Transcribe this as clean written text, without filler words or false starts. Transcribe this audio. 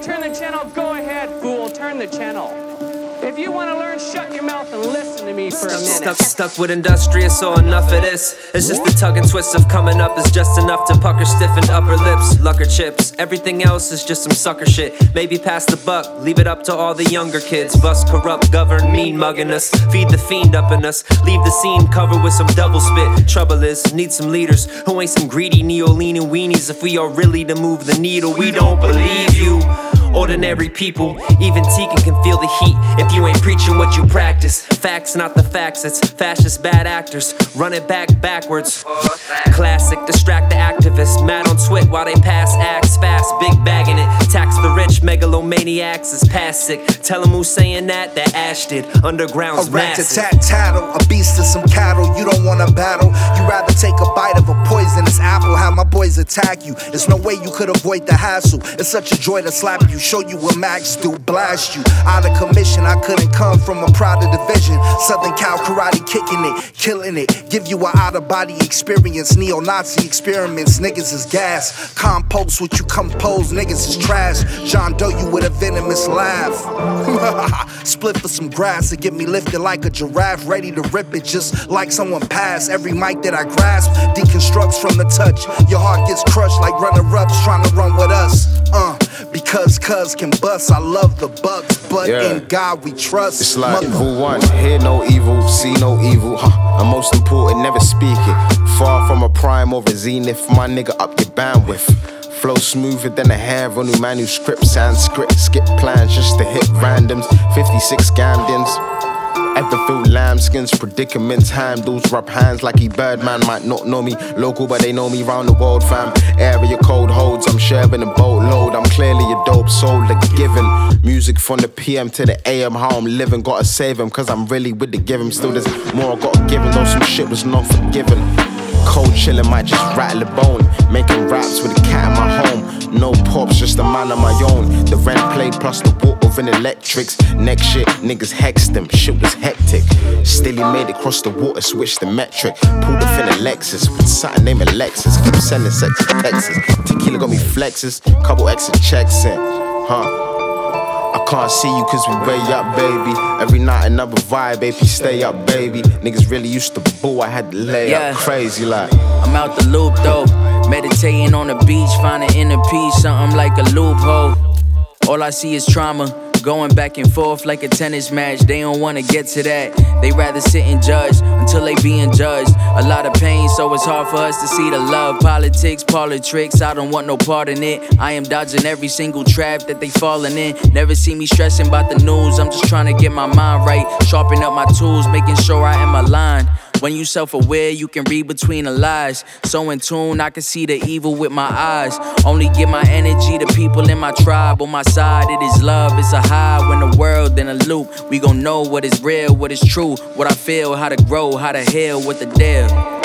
to turn the channel, go ahead, fool, turn the channel. If you want to learn, shut your mouth and listen to me for a minute. Stuck with industrious, so enough of this. It's just the tug and twist of coming up is just enough to pucker stiffened upper lips. Lucker chips, everything else is just some sucker shit. Maybe pass the buck, leave it up to all the younger kids. Bust, corrupt, govern, mean mugging us. Feed the fiend up in us. Leave the scene covered with some double spit. Trouble is, need some leaders who ain't some greedy neo-leaning weenies. If we are really to move the needle, we don't believe you. Ordinary people, even Tegan can feel the heat if you ain't preaching what you practice. Facts, not the facts, it's fascist bad actors. Run it backwards. Classic, distract the activists. Mad on twit while they pass acts fast. Big bagging it, tax the rich, megalomaniacs is past sick. Tell them who's saying that Ash did. Underground's massive. A rat-a-tat-tattle, a beast to some cattle. You don't wanna battle, you rather take a bite of a poisonous apple. Have my boys attack you, there's no way you could avoid the hassle. It's such a joy to slap you, show you what Max do, blast you out of commission. I couldn't come from a prouder division. Southern Cal karate, kicking it, killing it. Give you an out-of-body experience. Neo-Nazi experiments, niggas is gas. Compost what you compose, niggas is trash. John Doe you with a venomous laugh. Split for some grass to get me lifted like a giraffe, ready to rip it just like someone passed. Every mic that I grasp deconstructs from the touch. Your heart gets crushed like runner-ups trying to run with us. Because cuz can bust. I love the bucks, but in God we trust. It's like evil one, hear no evil, see no evil. And most important, never speak it. Far from a prime or a zenith, my nigga, up your bandwidth. Flow smoother than a hair on new manuscript. Sanskrit, skip plans just to hit randoms. 56 Gandins. Ever feel lambskins, predicaments, handles, rub hands like he Birdman. Might not know me local, but they know me round the world, fam. Area code holds, I'm sharing a boatload. I'm clearly a dope soul, the given. Music from the PM to the AM, how I'm living. Gotta save him, cause I'm really with the giving. Still there's more I gotta give him, though some shit was not forgiven. Cold chillin' might just rattle a bone. Making raps with a cat in my home. No pops, just a man on my own. The rent play plus the water and electrics. Next shit, niggas hexed him, shit was hectic. Still he made it cross the water, switched the metric. Pulled up in a Lexus with something named Alexis. Keep sending sex to Texas. Tequila got me flexes, couple extra checks in, I can't see you cause we way up, baby. Every night another vibe, baby, stay up, baby. Niggas really used to boo, I had to lay up crazy like. I'm out the loop though, meditating on the beach, finding inner peace, something like a loophole. All I see is trauma, going back and forth like a tennis match. They don't wanna get to that, they rather sit and judge until they being judged. A lot of pain, so it's hard for us to see the love. Politics, parlor tricks, I don't want no part in it. I am dodging every single trap that they falling in. Never see me stressing about the news, I'm just trying to get my mind right. Sharpen up my tools, making sure I am aligned. When you self-aware, you can read between the lies. So in tune, I can see the evil with my eyes. Only give my energy to people in my tribe. On my side, it is love, it's a high. When the world in a loop, we gon' know what is real, what is true. What I feel, how to grow, how to heal, what the deal.